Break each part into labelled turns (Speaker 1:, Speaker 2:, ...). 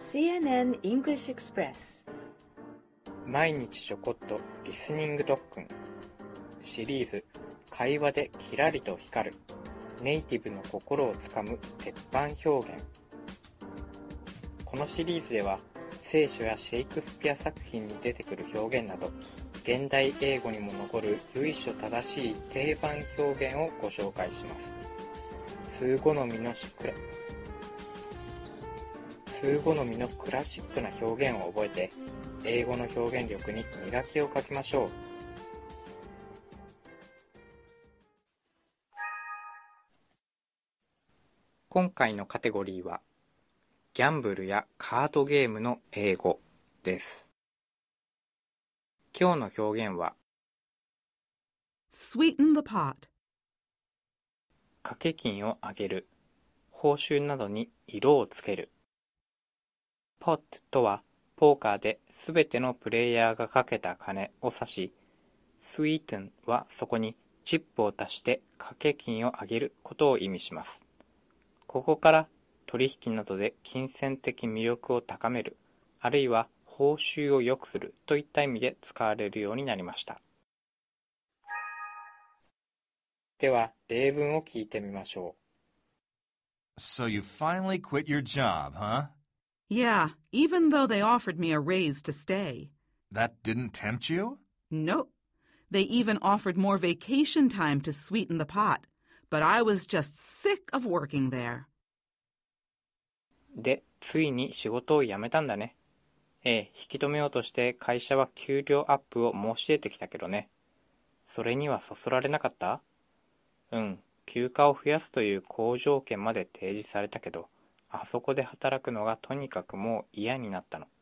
Speaker 1: CNN English Express
Speaker 2: 毎日ちょこっとリスニング特訓シリーズ会話でキラリと光るネイティブの心をつかむ鉄板表現。このシリーズでは聖書やシェイクスピア作品に出てくる表現など現代英語にも残る由緒正しい定番表現をご紹介します。通好みのクラシックな表現を覚えて英語の表現力に磨きをかけましょう。今回のカテゴリーはギャンブルやカードゲームの英語です。今日の表現は
Speaker 3: Sweeten the pot
Speaker 2: 掛け金を上げる、報酬などに色をつける。pot とはポーカーで全てのプレイヤーがかけた金を指し、sweeten はそこにチップを足して掛け金を上げることを意味します。ここから取引などで金銭的魅力を高める、あるいは報酬を良くするといった意味で使われるようになりました。では例文を聞いてみましょ
Speaker 4: う。So you finally quit your job, huh?
Speaker 3: Yeah, even though they offered me a raise to stay.
Speaker 4: That didn't tempt you?
Speaker 3: Nope. They even offered more vacation time to sweeten the pot, but I was just sick of working there.
Speaker 2: で、ついに仕事を辞めたんだね。引き止めようとして会社は給料アップを申し出てきたけどね。それにはそそられなかった？休暇を増やすという好条件まで提示されたけど、あそこで働くのがとにかくもう嫌になったの。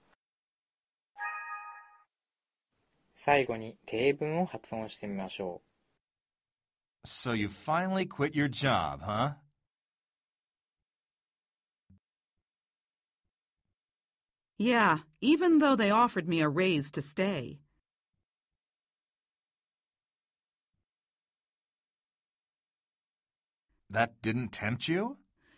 Speaker 2: 最後に例文を発音してみましょ
Speaker 4: う。So you finally quit your job, huh?
Speaker 3: Yeah, even though they offered me a raise to stay.
Speaker 4: That didn't tempt you?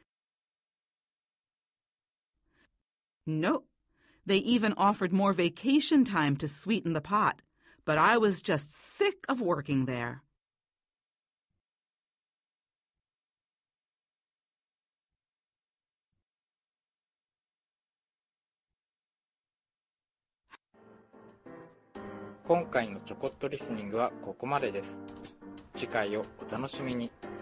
Speaker 3: Nope. They even offered more vacation time to sweeten the pot, but I was just sick of working there.
Speaker 2: 今回のちょこっとリスニングはここまでです。次回をお楽しみに。